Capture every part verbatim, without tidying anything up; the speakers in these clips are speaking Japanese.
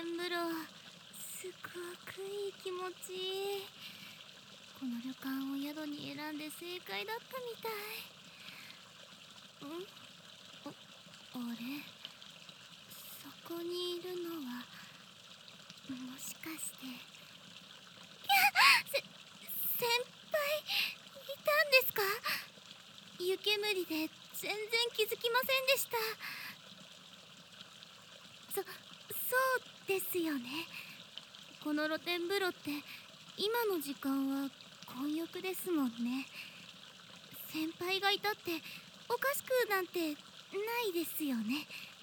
風呂、すごくいい気持ちいい。この旅館を宿に選んで正解だったみたい。んあ、あれ、そこにいるのはもしかして。せ先輩いたんですか？湯煙で全然気づきませんでした。そそうですよね。この露天風呂って今の時間は混浴ですもんね。先輩がいたっておかしくなんてないですよね。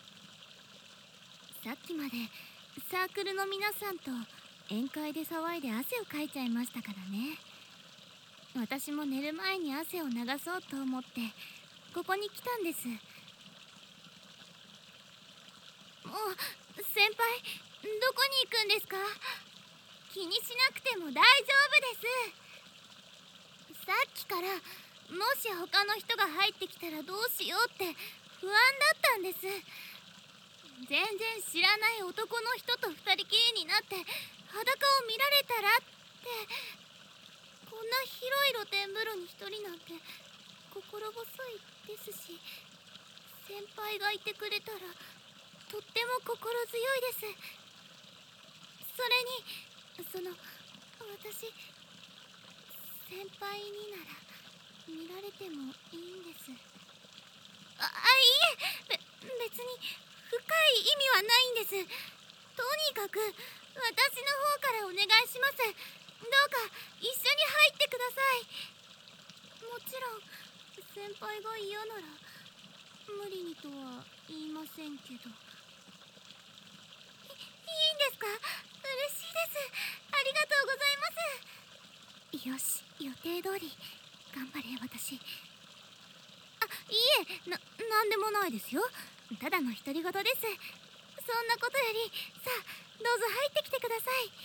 さっきまでサークルの皆さんと宴会で騒いで汗をかいちゃいましたからね。私も寝る前に汗を流そうと思ってここに来たんです。もう先輩、どこに行くんですか？気にしなくても大丈夫です。さっきからもし他の人が入ってきたらどうしようって不安だったんです。全然知らない男の人と二人きりになって裸を見られたらって。こんな広い露天風呂に一人なんて心細いですし、先輩がいてくれたらとっても心強いです。それにその私、先輩になら見られてもいいんです。あ、あいえ、べ別に深い意味はないんです。とにかく私の方からお願いします。どうか一緒に入ってください。もちろん先輩が嫌なら無理にとは言いませんけど。いいいんですか？嬉しいです。ありがとうございます。よし、予定通り頑張れ私。あ、いえ、な、なんでもないですよ。ただの独り言です。そんなことより、さあどうぞ入ってきてください。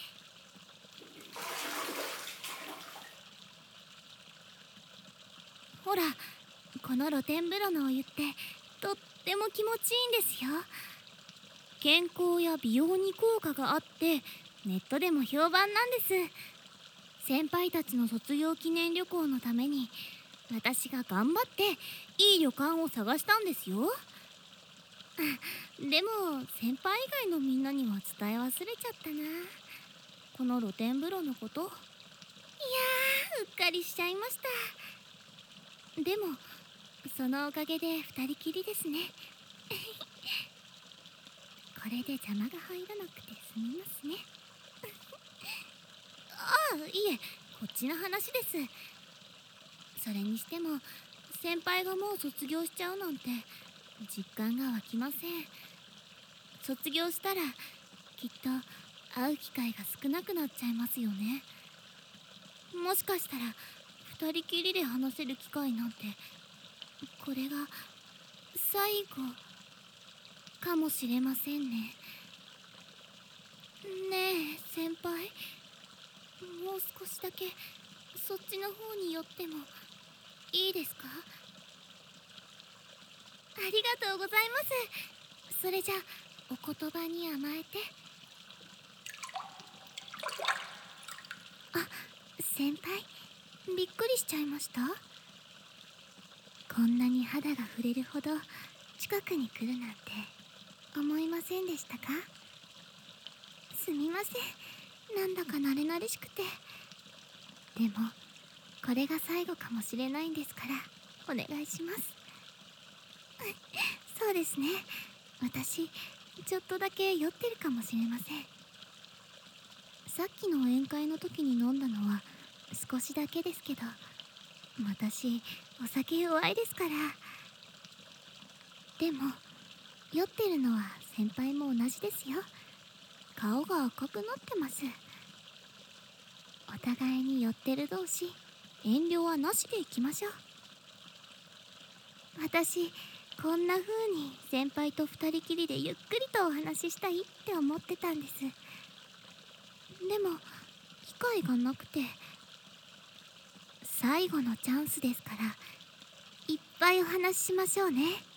ほら、この露天風呂のお湯ってとっても気持ちいいんですよ。健康や美容に効果があってネットでも評判なんです。先輩たちの卒業記念旅行のために私が頑張っていい旅館を探したんですよ。でも先輩以外のみんなには伝え忘れちゃったな、この露天風呂のこと。いやー、うっかりしちゃいました。でもそのおかげで二人きりですね。これで邪魔が入らなくて済みますね。ああ、いえ、こっちの話です。それにしても先輩がもう卒業しちゃうなんて実感が湧きません。卒業したらきっと会う機会が少なくなっちゃいますよね。もしかしたら二人きりで話せる機会なんてこれが最後かもしれませんね。ねえ先輩、もう少しだけそっちの方に寄ってもいいですか？ありがとうございます。それじゃお言葉に甘えて。あ、先輩、びっくりしちゃいました？こんなに肌が触れるほど近くに来るなんて思いませんでしたか？すみません、なんだか慣れ慣れしくて。でもこれが最後かもしれないんですからお願いします。そうですね、私ちょっとだけ酔ってるかもしれません。さっきの宴会の時に飲んだのは少しだけですけど、私お酒弱いですから。でも酔ってるのは先輩も同じですよ。顔が赤くなってます。お互いに酔ってる同士遠慮はなしでいきましょう。私こんな風に先輩と二人きりでゆっくりとお話ししたいって思ってたんです。でも機会がなくて。最後のチャンスですからいっぱいお話ししましょうね。